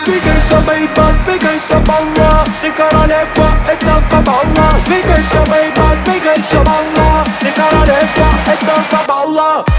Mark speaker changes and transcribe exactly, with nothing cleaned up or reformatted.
Speaker 1: Fica essa baby, fica essa balla, de cara d'ecqua e tanta balla. Fica essa baby, fica essa balla, de cara d'ecqua e tanta balla.